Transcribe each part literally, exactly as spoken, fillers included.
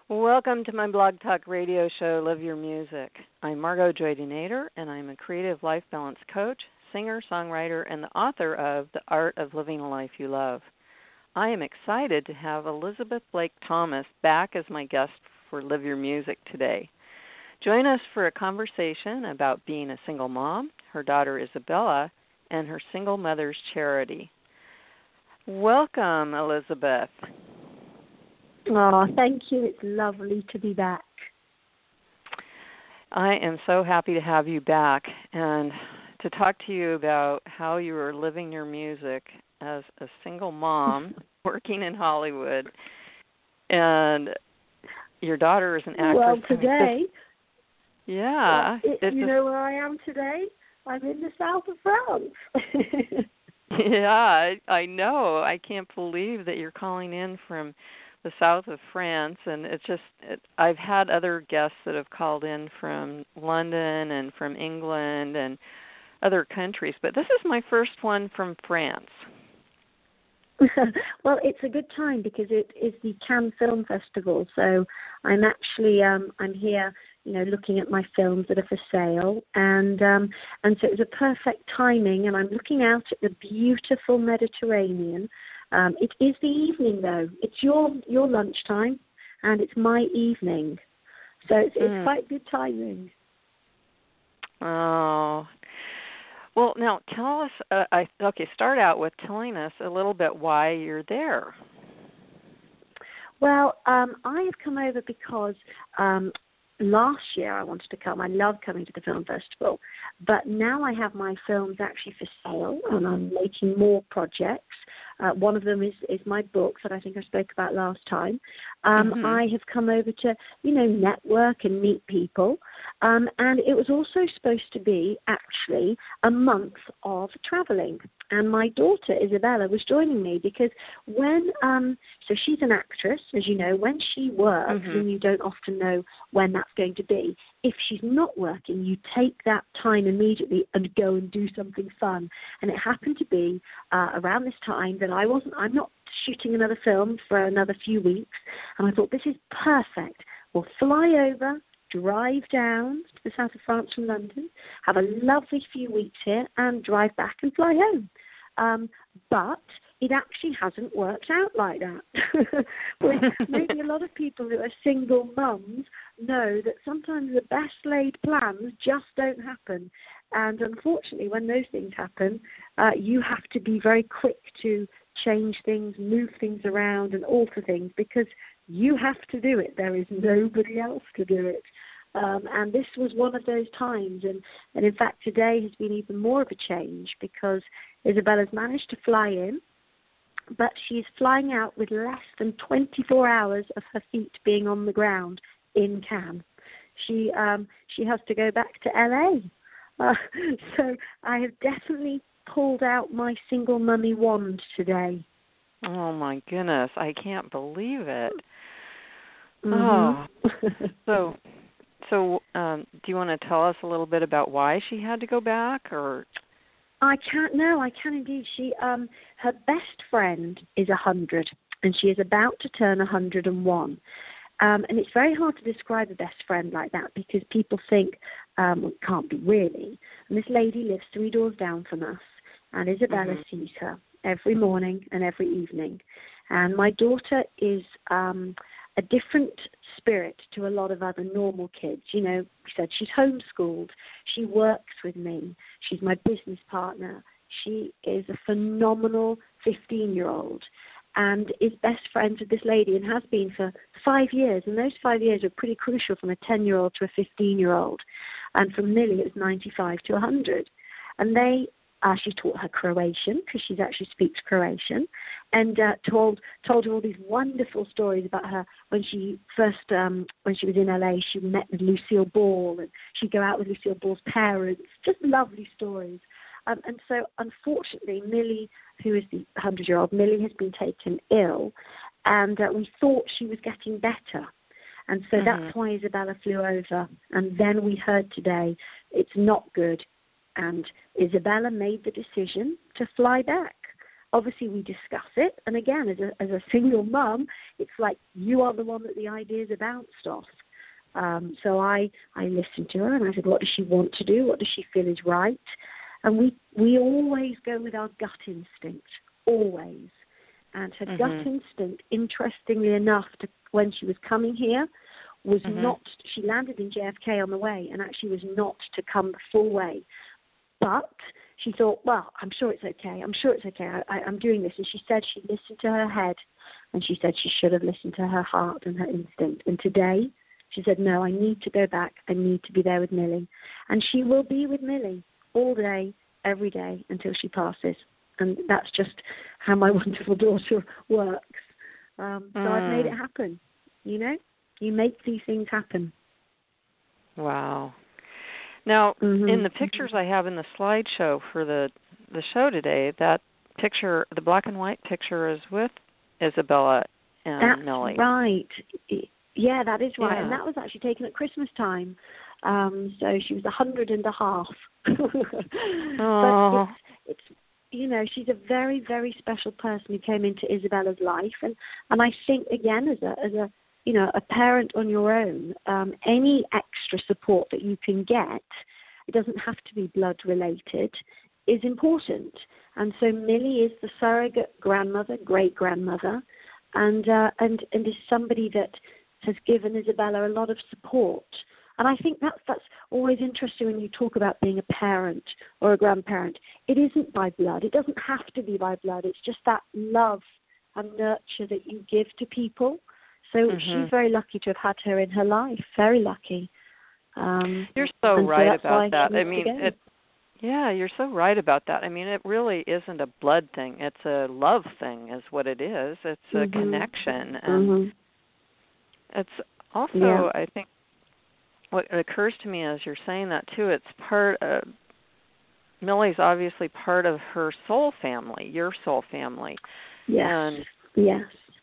Welcome to my Blog Talk radio show, Live Your Music. I'm Margot Joy Nader, and I'm a creative life balance coach, singer, songwriter, and the author of The Art of Living a Life You Love. I am excited to have Elizabeth Blake Thomas back as my guest for Live Your Music today. Join us for a conversation about being a single mom, her daughter Isabella, and her single mother's charity. Welcome, Elizabeth. Oh, thank you. It's lovely to be back. I am so happy to have you back and to talk to you about how you are living your music as a single mom working in Hollywood. And your daughter is an actress. Well, today, yeah. Well, it, you a, know where I am today? I'm in the south of France. yeah, I, I know. I can't believe that you're calling in from the south of France, and it's just it, I've had other guests that have called in from London and from England and other countries, but this is my first one from France. Well, it's a good time because it is the Cannes Film Festival, so I'm actually um, I'm here, you know, looking at my films that are for sale, and um, and so it was a perfect timing, and I'm looking out at the beautiful Mediterranean. Um, it is the evening, though. It's your your lunchtime, and it's my evening. So it's, it's mm. quite good timing. Oh. Well, now tell us, uh, I, okay, start out with telling us a little bit why you're there. Well, um, I have come over because um, last year I wanted to come. I love coming to the film festival. But now I have my films actually for sale, and I'm making more projects. Uh, one of them is, is my book that I think I spoke about last time. Um, mm-hmm. I have come over to, you know, network and meet people. Um, and it was also supposed to be, actually, a month of traveling. And my daughter, Isabella, was joining me because when, um, so she's an actress, as you know, when she works, mm-hmm. and you don't often know when that's going to be, if she's not working, you take that time immediately and go and do something fun. And it happened to be uh, around this time that I wasn't, I'm not shooting another film for another few weeks. And I thought, this is perfect. We'll fly over, drive down to the south of France from London, have a lovely few weeks here, and drive back and fly home. Um, but it actually hasn't worked out like that. Which maybe a lot of people who are single mums know that sometimes the best laid plans just don't happen. And unfortunately, when those things happen, uh, you have to be very quick to change things, move things around, and alter things because you have to do it. There is nobody else to do it. Um, and this was one of those times. And, and in fact, today has been even more of a change because Isabella's managed to fly in, but she's flying out with less than twenty-four hours of her feet being on the ground in Cannes. She um, she has to go back to L A. Uh, so I have definitely pulled out my single mummy wand today. Oh, my goodness. I can't believe it. Mm-hmm. Oh, so... So um, do you want to tell us a little bit about why she had to go back? Or I can't. No, I can indeed. She, um, her best friend is a hundred, and she is about to turn a hundred and one. Um, and it's very hard to describe a best friend like that because people think um, well, it can't be really. And this lady lives three doors down from us, and Isabella mm-hmm. sees her every morning and every evening. And my daughter is um, a different spirit to a lot of other normal kids. You know, we said she's homeschooled. She works with me. She's my business partner. She is a phenomenal fifteen-year-old and is best friends with this lady and has been for five years. And those five years are pretty crucial from a ten-year-old to a fifteen-year-old. And from Millie, it was ninety-five to one hundred. And they Uh, she taught her Croatian because she actually speaks Croatian, and uh, told told her all these wonderful stories about her when she first um, when she was in L A. She met with Lucille Ball, and she'd go out with Lucille Ball's parents. Just lovely stories. Um, and so, unfortunately, Millie, who is the hundred-year-old, Millie has been taken ill, and uh, we thought she was getting better. And so mm-hmm. that's why Isabella flew over. And then we heard today it's not good. And Isabella made the decision to fly back obviously we discuss it. And again, as a, as a single mum, it's like you are the one that the ideas are bounced off. Um, so I, I listened to her and I said, what does she want to do? What does she feel is right? And we, we always go with our gut instinct, always. And her mm-hmm. gut instinct, interestingly enough, to, when she was coming here, was mm-hmm. not, she landed in J F K on the way and actually was not to come the full way. But she thought, well, I'm sure it's okay. I'm sure it's okay. I, I, I'm doing this. And she said she listened to her head and she said she should have listened to her heart and her instinct. And today she said, no, I need to go back. I need to be there with Millie. And she will be with Millie all day, every day until she passes. And that's just how my wonderful daughter works. Um, so mm. I've made it happen. You know, you make these things happen. Wow. Now, mm-hmm. in the pictures I have in the slideshow for the, the show today, that picture, the black and white picture, is with Isabella and That's Millie. Right. Yeah, that is right. Yeah. And that was actually taken at Christmas time. Um, so she was a hundred and a half. Oh. But it's, it's, you know, she's a very, very special person who came into Isabella's life. And, and I think, again, as a, as a, you know, a parent on your own, um, any extra support that you can get, it doesn't have to be blood related, is important. And so Millie is the surrogate grandmother, great grandmother, and uh, and and is somebody that has given Isabella a lot of support. And I think that's that's always interesting when you talk about being a parent or a grandparent. It isn't by blood. It doesn't have to be by blood. It's just that love and nurture that you give to people. So mm-hmm. she's very lucky to have had her in her life. Very lucky. Um, you're so right so about that. I mean, it, yeah, you're so right about that. I mean, it really isn't a blood thing. It's a love thing is what it is. It's a mm-hmm. connection. And mm-hmm. it's also, yeah. I think, what occurs to me as you're saying that, too, it's part of, Millie's obviously part of her soul family, your soul family. Yes, and yes.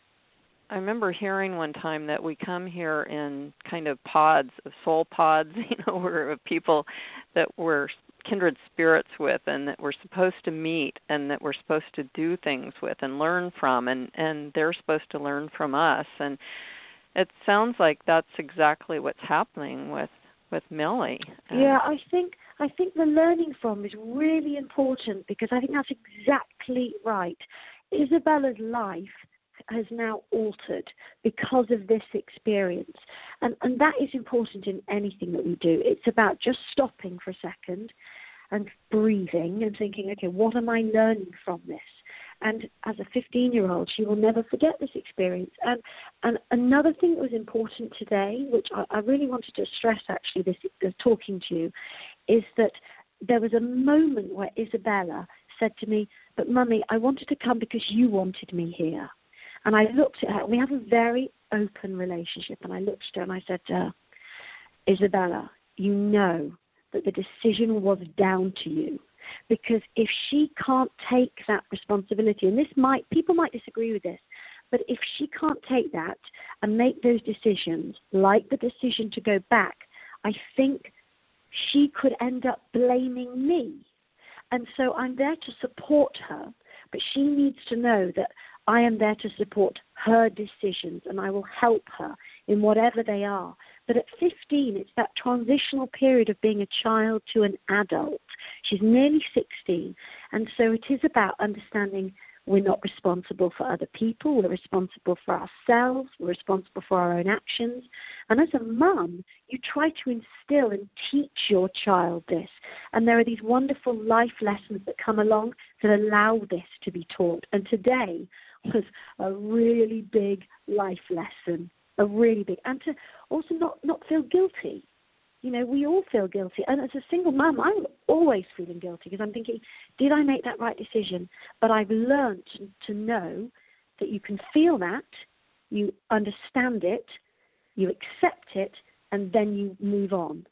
I remember hearing one time that we come here in kind of pods, of soul pods, you know, where people that we're kindred spirits with and that we're supposed to meet and that we're supposed to do things with and learn from, and, and they're supposed to learn from us. And it sounds like that's exactly what's happening with, with Millie. Yeah, I think I think the learning from is really important because I think that's exactly right. Isabella's life has now altered because of this experience. And, and that is important in anything that we do. It's about just stopping for a second and breathing and thinking, okay, what am I learning from this? And as a fifteen-year-old, she will never forget this experience. And and another thing that was important today, which I, I really wanted to stress actually, this uh, talking to you, is that there was a moment where Isabella said to me, but Mummy, I wanted to come because you wanted me here. And I looked at her, and we have a very open relationship, and I looked at her and I said to her, Isabella, you know that the decision was down to you. Because if she can't take that responsibility, and this might, people might disagree with this, but if she can't take that and make those decisions, like the decision to go back, I think she could end up blaming me. And so I'm there to support her, but she needs to know that I am there to support her decisions, and I will help her in whatever they are. But at fifteen, it's that transitional period of being a child to an adult. She's nearly sixteen, and so it is about understanding we're not responsible for other people, we're responsible for ourselves, we're responsible for our own actions. And as a mum, you try to instill and teach your child this. And there are these wonderful life lessons that come along that allow this to be taught. And today was a really big life lesson, a really big, and to also not, not feel guilty. You know, we all feel guilty. And as a single mum, I'm always feeling guilty because I'm thinking, did I make that right decision? But I've learned to know that you can feel that, you understand it, you accept it, and then you move on.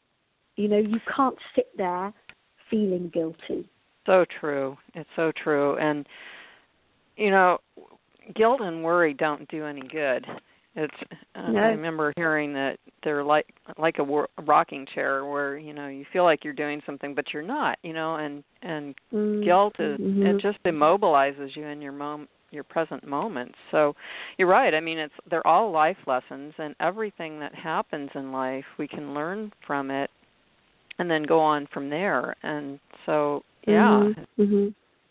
You know, you can't sit there feeling guilty. So true. It's so true. And, you know, guilt and worry don't do any good. It's uh, No. I remember hearing that they're like like a, wor- a rocking chair where, you know, you feel like you're doing something but you're not, you know, and and mm. guilt is mm-hmm. it just immobilizes you in your mom your present moments. So you're right. I mean, it's they're all life lessons, and everything that happens in life we can learn from it and then go on from there. And so yeah. Mm-hmm. Mm-hmm.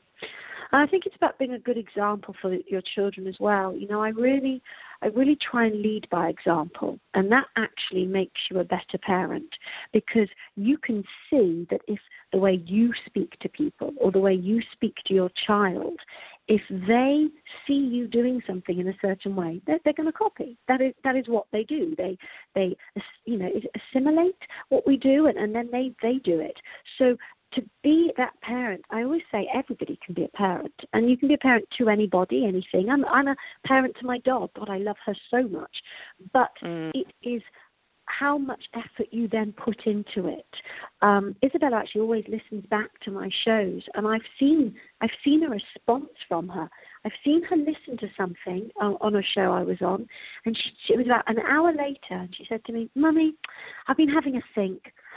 I think it's about being a good example for your children as well. You know, I really, I really try and lead by example, and that actually makes you a better parent, because you can see that if the way you speak to people or the way you speak to your child, if they see you doing something in a certain way, they're, they're going to copy. That is that is what they do. They they you know assimilate what we do, and, and then they, they do it. So to be that parent, I always say everybody can be a parent, and you can be a parent to anybody, anything. I'm, I'm a parent to my dog. God, I love her so much. But mm. it is how much effort you then put into it. Um, Isabella actually always listens back to my shows, and I've seen I've seen a response from her. I've seen her listen to something uh, on a show I was on, and she, it was about an hour later, and she said to me, "Mummy, I've been having a think.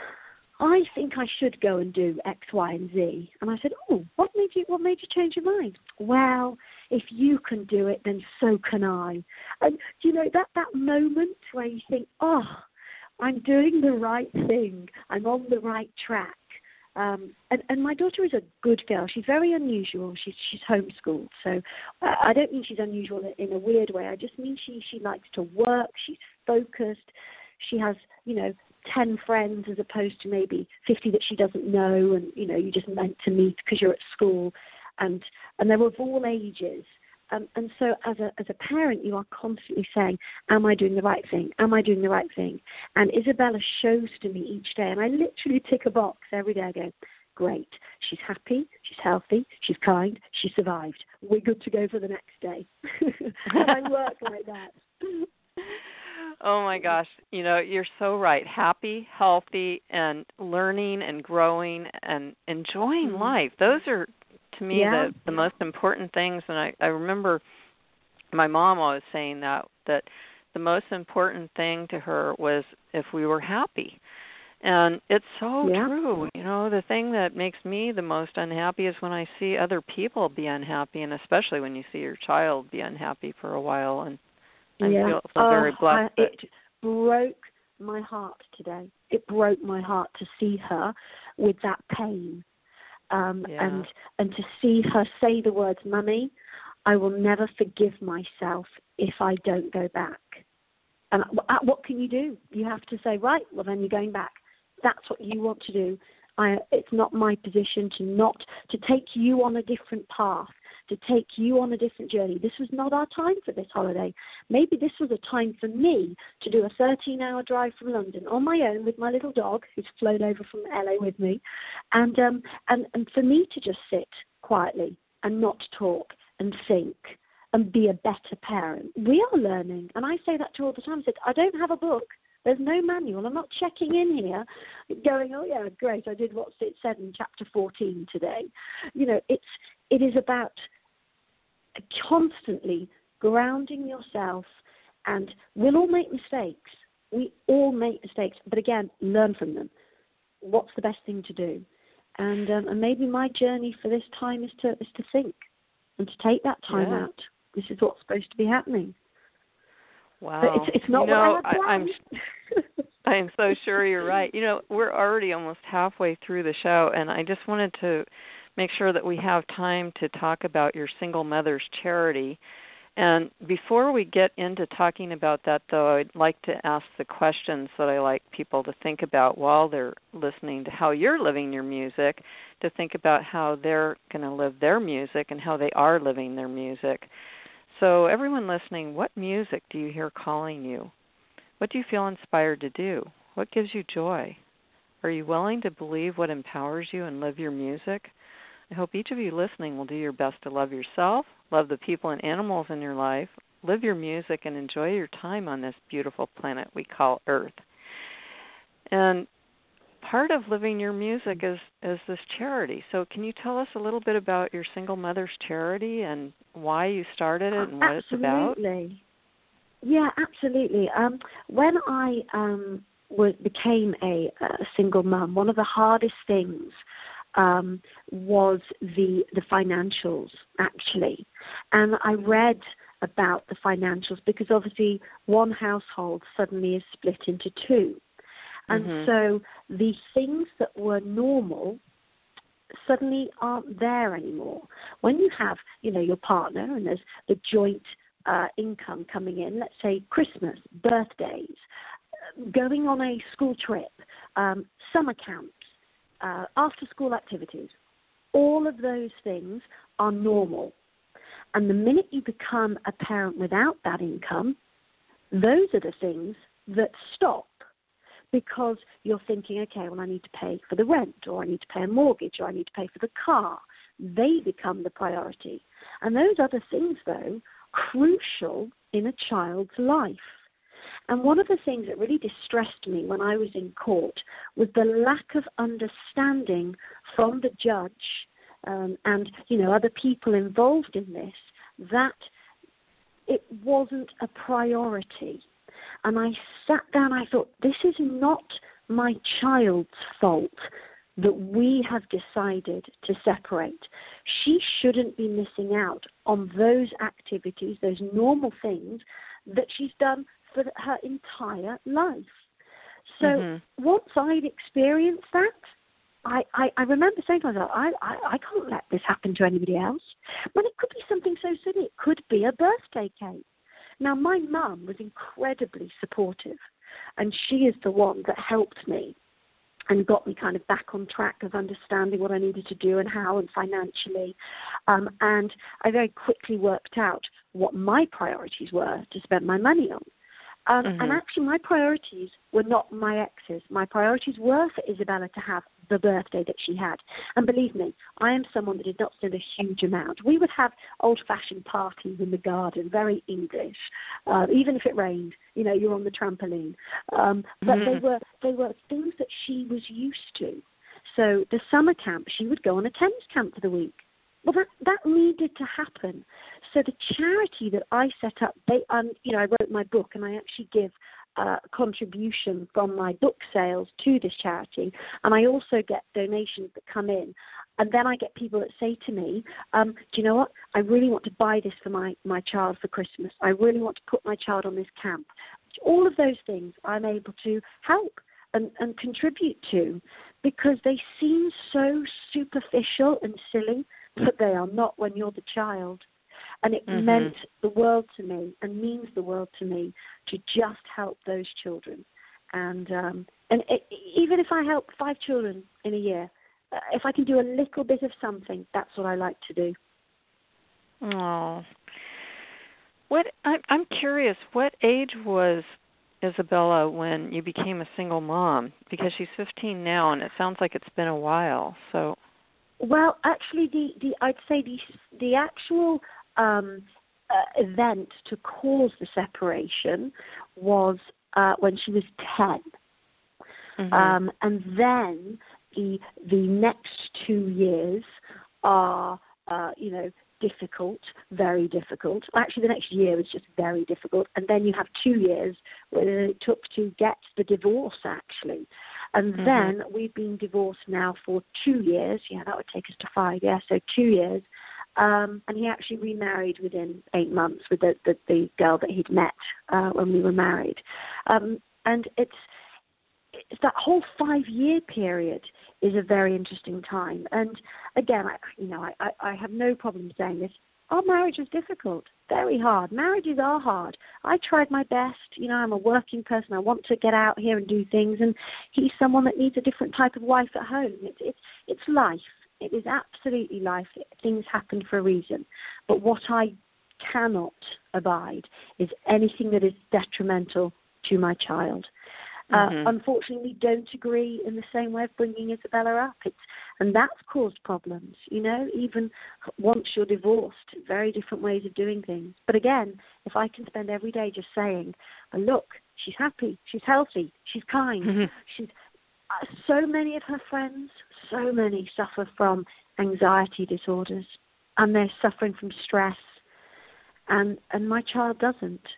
I think I should go and do X, Y, and Z." And I said, "Oh, what made you what made you change your mind?" "Well, if you can do it, then so can I." And you know, that, that moment where you think, "Oh, I'm doing the right thing. I'm on the right track." Um, and, and my daughter is a good girl. She's very unusual. She's she's homeschooled, so uh, I don't mean she's unusual in a weird way. I just mean she she likes to work. She's focused. She has, you know, ten friends as opposed to maybe fifty that she doesn't know, and you know, you just meant to meet because you're at school, and and they're of all ages. Um, and so as a as a parent, you are constantly saying, "Am I doing the right thing? Am I doing the right thing?" And Isabella shows to me each day, and I literally tick a box every day. I go, "Great, she's happy, she's healthy, she's kind, she survived. We're good to go for the next day." And I work like that. Oh my gosh, you know, you're so right. Happy, healthy, and learning and growing and enjoying mm-hmm. life. Those are, to me, yeah. the, the most important things. And I, I remember my mom always saying that, that the most important thing to her was if we were happy. And it's so yeah. true. You know, the thing that makes me the most unhappy is when I see other people be unhappy, and especially when you see your child be unhappy for a while. And I yeah. feel, feel very oh, blessed. I, it broke my heart today. It broke my heart to see her with that pain. Um, yeah. and and to see her say the words, "Mummy, I will never forgive myself if I don't go back." And what can you do? You have to say, right, well, then you're going back. That's what you want to do. I, it's not my position to not to take you on a different path, to take you on a different journey. This was not our time for this holiday. Maybe this was a time for me to do a thirteen-hour drive from London on my own with my little dog, who's flown over from L A with me, and um, and, and for me to just sit quietly and not talk and think and be a better parent. We are learning, and I say that to her all the time. I said, I don't have a book. There's no manual. I'm not checking in here going, "Oh, yeah, great, I did what it said in chapter fourteen today." You know, it's it is about constantly grounding yourself, and we'll all make mistakes. We all make mistakes, but again, learn from them. What's the best thing to do? And um, and maybe my journey for this time is to is to think and to take that time yeah. out. This is what's supposed to be happening. Wow. But it's, it's not you know, what I had planned. I'm, I'm so sure you're right. You know, we're already almost halfway through the show, and I just wanted to make sure that we have time to talk about your Single Mothers Charity. And before we get into talking about that, though, I'd like to ask the questions that I like people to think about while they're listening to how you're living your music, to think about how they're going to live their music and how they are living their music. So everyone listening, what music do you hear calling you? What do you feel inspired to do? What gives you joy? Are you willing to believe what empowers you and live your music? I hope each of you listening will do your best to love yourself, love the people and animals in your life, live your music, and enjoy your time on this beautiful planet we call Earth. And part of living your music is, is this charity. So can you tell us a little bit about your Single Mothers Charity and why you started it and what Absolutely. it's about? Yeah, absolutely. Um, when I um, was, became a, a single mum, one of the hardest things um, was the the financials, actually. And I read about the financials because obviously one household suddenly is split into two. And Mm-hmm. so the things that were normal suddenly aren't there anymore. When you have, you know, your partner and there's the joint uh, income coming in, let's say Christmas, birthdays, going on a school trip, um, summer camps, uh, after-school activities, all of those things are normal. And the minute you become a parent without that income, those are the things that stop. Because you're thinking, okay, well, I need to pay for the rent, or I need to pay a mortgage, or I need to pay for the car. They become the priority. And those other things, though, crucial in a child's life. And one of the things that really distressed me when I was in court was the lack of understanding from the judge um, and, you know, other people involved in this, that it wasn't a priority. And I sat down, I thought, this is not my child's fault that we have decided to separate. She shouldn't be missing out on those activities, those normal things that she's done for her entire life. So Mm-hmm. once I'd experienced that, I, I, I remember saying to myself, I, I, I can't let this happen to anybody else. But it could be something so silly. It could be a birthday cake. Now, my mum was incredibly supportive, and she is the one that helped me and got me kind of back on track of understanding what I needed to do and how and financially. Um, and I very quickly worked out what my priorities were to spend my money on. Um, Mm-hmm. And actually, my priorities were not my ex's. My priorities were for Isabella to have the birthday that she had. And believe me, I am someone that did not spend a huge amount. We would have old-fashioned parties in the garden, very English, uh, even if it rained. You know, you're on the trampoline. Um, but Mm-hmm. they were they were things that she was used to. So the summer camp, she would go on a tennis camp for the week. Well, that, that needed to happen. So the charity that I set up, they, um, you know, I wrote my book, and I actually give uh, a contribution from my book sales to this charity, and I also get donations that come in. And then I get people that say to me, um, do you know what, I really want to buy this for my, my child for Christmas. I really want to put my child on this camp. All of those things I'm able to help and, and contribute to, because they seem so superficial and silly, but they are not when you're the child. And it Mm-hmm. meant the world to me, and means the world to me, to just help those children. And um, and it, even if I help five children in a year, uh, if I can do a little bit of something, that's what I like to do. Oh, what I, I'm curious. What age was Isabella when you became a single mom? Because she's fifteen now, and it sounds like it's been a while. So. Well, actually, the, the I'd say the the actual um, uh, event to cause the separation was uh, when she was ten, Mm-hmm. um, and then the the next two years are uh, you know difficult, very difficult. Actually, the next year was just very difficult, and then you have two years where it took to get the divorce actually. And Mm-hmm. then we've been divorced now for two years. Yeah, that would take us to five. Yeah, so two years. Um, and he actually remarried within eight months with the, the, the girl that he'd met uh, when we were married. Um, and it's, it's that whole five-year period is a very interesting time. And again, I, you know, I, I have no problem saying this. Our marriage was difficult, very hard. Marriages are hard. I tried my best. You know, I'm a working person. I want to get out here and do things. And he's someone that needs a different type of wife at home. It's it's it's life. It is absolutely life. Things happen for a reason. But what I cannot abide is anything that is detrimental to my child. Mm-hmm. Uh, unfortunately, we don't agree in the same way of bringing Isabella up. It's, and that's caused problems, you know, even once you're divorced, very different ways of doing things. But again, if I can spend every day just saying, oh, look, she's happy, she's healthy, she's kind, Mm-hmm. she's uh, so many of her friends, so many suffer from anxiety disorders, and they're suffering from stress, and, and my child doesn't.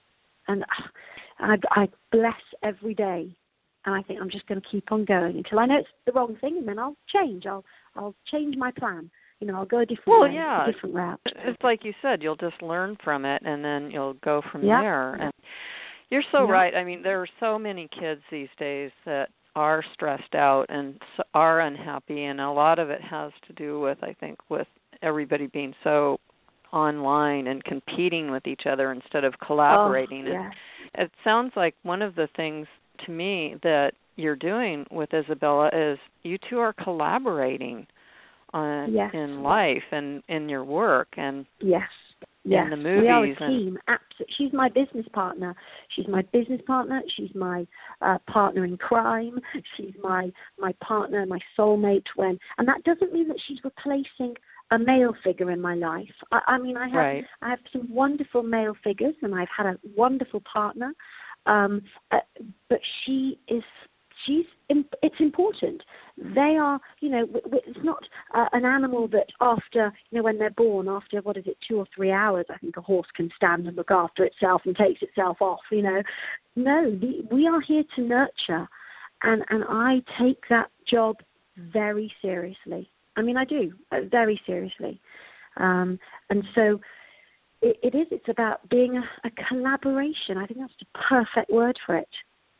and I, I bless every day. And I think I'm just going to keep on going until I know it's the wrong thing, and then I'll change. I'll I'll change my plan. You know, I'll go a different well, way, yeah. a different route. It's like you said, you'll just learn from it, and then you'll go from yep. there. And you're so yep. right. I mean, there are so many kids these days that are stressed out and are unhappy, and a lot of it has to do with, I think, with everybody being so online and competing with each other instead of collaborating. Oh, yeah. And it sounds like one of the things to me that you're doing with Isabella is you two are collaborating on yes. in life and in your work and yes. Yes, in the movies. we are a team. Absolutely. She's my business partner. She's my business partner. She's my uh, partner in crime. She's my my partner, my soulmate. When and that doesn't mean that she's replacing a male figure in my life. I, I mean, I have right. I have some wonderful male figures, and I've had a wonderful partner. Um, uh, but she is. She's. It's important. They are. You know, it's not uh, an animal that after you know when they're born, after what is it, two or three hours, I think a horse can stand and look after itself and takes itself off. You know, no, the, we are here to nurture, and and I take that job very seriously. I mean, I do uh, very seriously, um, and so. It, it is. It's about being a, a collaboration. I think that's the perfect word for it.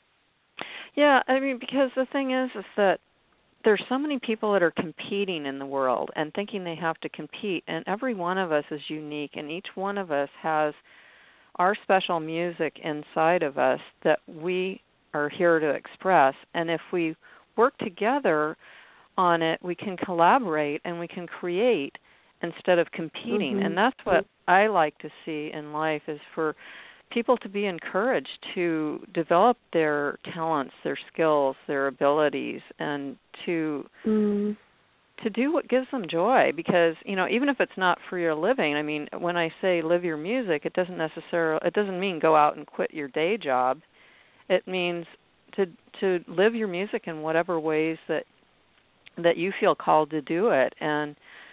Yeah, I mean, because the thing is, is that there's so many people that are competing in the world and thinking they have to compete, and every one of us is unique, and each one of us has our special music inside of us that we are here to express. And if we work together on it, we can collaborate and we can create instead of competing. Mm-hmm. And that's what I like to see in life, is for people to be encouraged to develop their talents, their skills, their abilities, and to mm. to do what gives them joy. Because, you know, even if it's not for your living, I mean, when I say live your music, it doesn't necessarily it doesn't mean go out and quit your day job. It means to to live your music in whatever ways that that you feel called to do it. And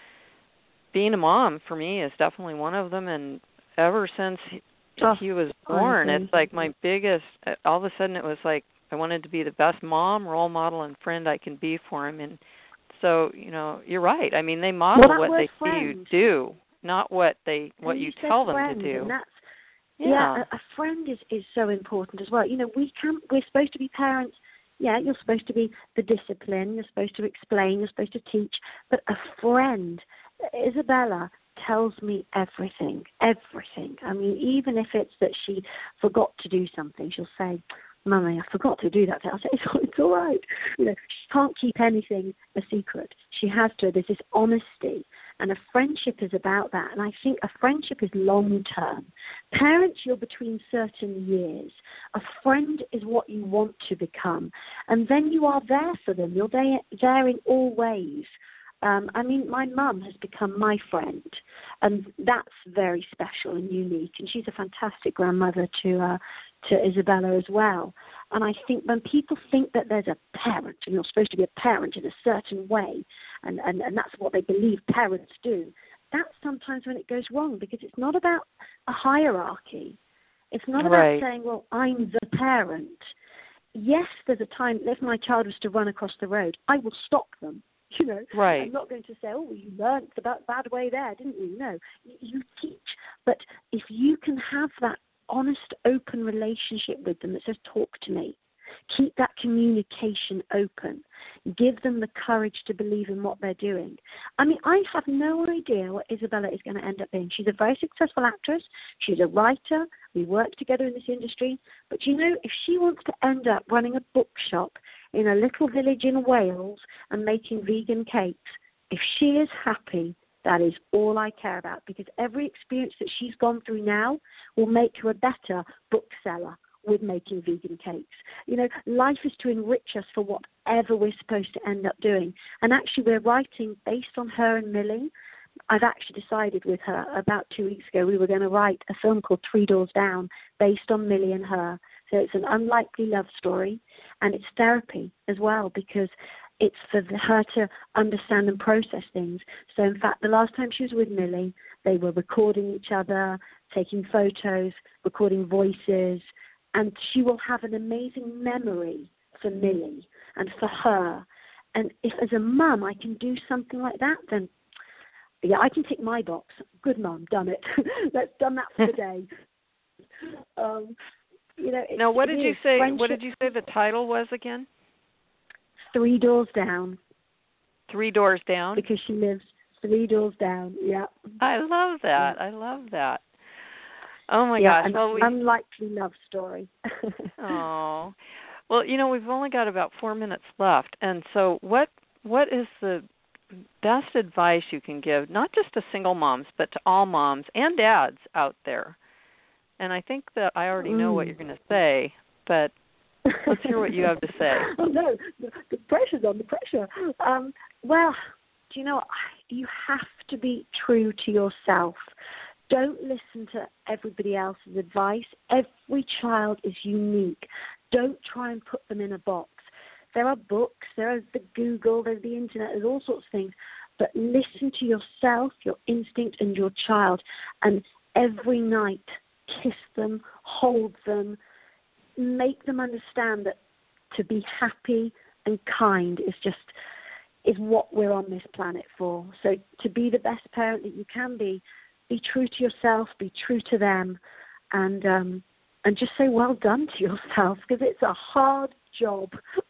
being a mom for me is definitely one of them, and ever since he, oh, he was born, it's like my biggest, all of a sudden it was like I wanted to be the best mom, role model, and friend I can be for him. And so, you know, you're right. I mean, they model well, what they friend. see you do, not what they what and you, you tell friend, them to do. And that's, yeah, yeah a, a friend is, is so important as well. You know, we can we're supposed to be parents. Yeah, you're supposed to be the discipline, you're supposed to explain, you're supposed to teach, but a friend, Isabella, tells me everything, everything. I mean, even if it's that she forgot to do something, she'll say, Mummy, I forgot to do that. I'll say, it's, it's all right. You know, she can't keep anything a secret. She has to. There's this honesty, and a friendship is about that. And I think a friendship is long-term. Parents, you're between certain years. A friend is what you want to become. And then you are there for them. You're there, there in all ways. Um, I mean, my mum has become my friend, and that's very special and unique. And she's a fantastic grandmother to uh, to Isabella as well. And I think when people think that there's a parent, and you're supposed to be a parent in a certain way, and, and, and that's what they believe parents do, that's sometimes when it goes wrong, because it's not about a hierarchy. It's not about right. saying, well, I'm the parent. Yes, there's a time, if my child was to run across the road, I will stop them. You know, right. I'm not going to say, oh, you learned the bad way there, didn't you? No, you teach. But if you can have that honest, open relationship with them that says, talk to me, keep that communication open, give them the courage to believe in what they're doing. I mean, I have no idea what Isabella is going to end up being. She's a very successful actress. She's a writer. We work together in this industry. But, you know, if she wants to end up running a bookshop in a little village in Wales and making vegan cakes, if she is happy, that is all I care about, because every experience that she's gone through now will make her a better bookseller with making vegan cakes. You know, life is to enrich us for whatever we're supposed to end up doing. And actually, we're writing based on her and Millie. I've actually decided with her about two weeks ago we were going to write a film called Three Doors Down based on Millie and her. So it's an unlikely love story, and it's therapy as well, because it's for her to understand and process things. So, in fact, the last time she was with Millie, they were recording each other, taking photos, recording voices, and she will have an amazing memory for Millie and for her. And if as a mum I can do something like that, then yeah, I can tick my box. Good mum, done it. Let's done that for the day. Um, you know. Now, what did you say? Friendship. What did you say the title was again? Three Doors Down. Three Doors Down. Because she lives three doors down. Yeah. I love that. Yeah. I love that. Oh my yeah, gosh! An Well, we, unlikely love story. oh, well, you know, we've only got about four minutes left, and so what? What is the best advice you can give, not just to single moms, but to all moms and dads out there? And I think that I already know mm. what you're going to say, but let's hear what you have to say. Oh no, the, the pressure's on. The pressure. Um, well, do you know? You have to be true to yourself. Don't listen to everybody else's advice. Every child is unique. Don't try and put them in a box. There are books, there is the Google, there's the internet, there's all sorts of things. But listen to yourself, your instinct, and your child. And every night, kiss them, hold them, make them understand that to be happy and kind is just is what we're on this planet for. So to be the best parent that you can be, be true to yourself, be true to them, and um, and just say well done to yourself, because it's a hard job.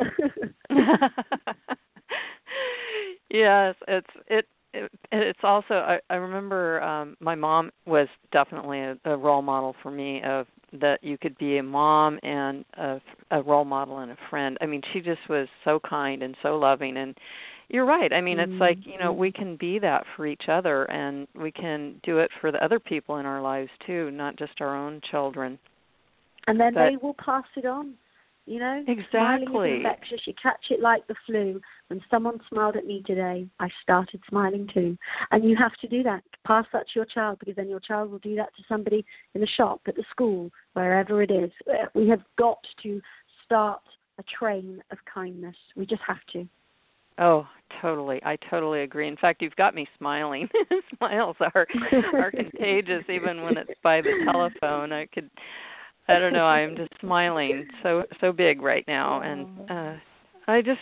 Yes, it's it, it it's also I, I remember um, my mom was definitely a, a role model for me of that you could be a mom and a, a role model and a friend. I mean, she just was so kind and so loving. And you're right. I mean, mm-hmm. It's like, you know, we can be that for each other, and we can do it for the other people in our lives too, not just our own children. And then but, they will pass it on. You know, exactly. Smiling is infectious. You catch it like the flu. When someone smiled at me today, I started smiling too. And you have to do that. Pass that to your child, because then your child will do that to somebody in the shop, at the school, wherever it is. We have got to start a train of kindness. We just have to. Oh, totally. I totally agree. In fact, you've got me smiling. Smiles are are contagious, even when it's by the telephone. I could, I don't know, I'm just smiling so so big right now. And uh, I just,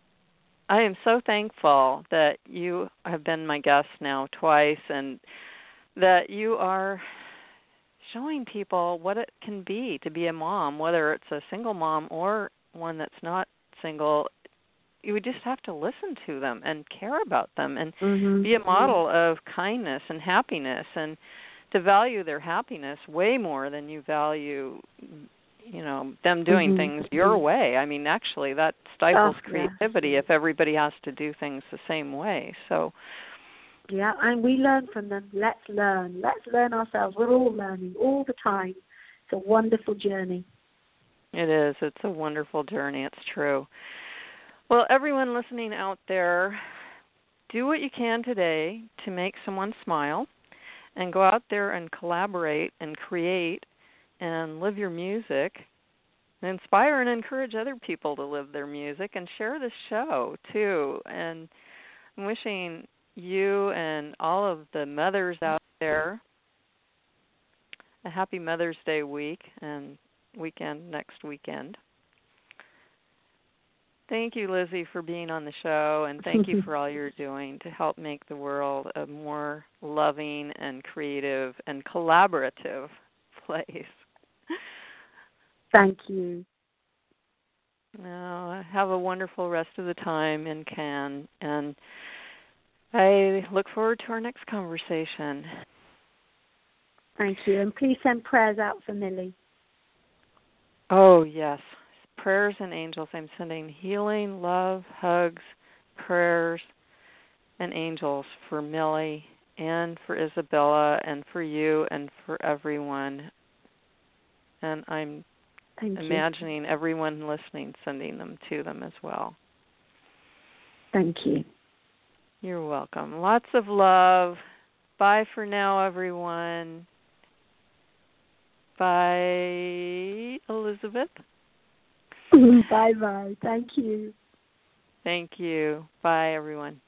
I am so thankful that you have been my guest now twice, and that you are showing people what it can be to be a mom, whether it's a single mom or one that's not single. You just have to listen to them and care about them, and mm-hmm. be a model of kindness and happiness, and to value their happiness way more than you value, you know, them doing mm-hmm. things your way. I mean, actually, that stifles oh, creativity yeah. if everybody has to do things the same way. So, yeah, and we learn from them. Let's learn. Let's learn ourselves. We're all learning all the time. It's a wonderful journey. It is. It's a wonderful journey. It's true. Well, everyone listening out there, do what you can today to make someone smile, and go out there and collaborate and create and live your music, and inspire and encourage other people to live their music, and share this show too. And I'm wishing you and all of the mothers out there a happy Mother's Day week and weekend next weekend. Thank you, Lizzie, for being on the show, and thank you for all you're doing to help make the world a more loving and creative and collaborative place. Thank you. Now, have a wonderful rest of the time in Cannes, and I look forward to our next conversation. Thank you, and please send prayers out for Millie. Oh, yes. Prayers and angels. I'm sending healing, love, hugs, prayers, and angels for Millie and for Isabella and for you and for everyone. And I'm Thank imagining you. Everyone listening sending them to them as well. Thank you. You're welcome. Lots of love. Bye for now, everyone. Bye, Elizabeth. Bye-bye. Thank you. Thank you. Bye, everyone.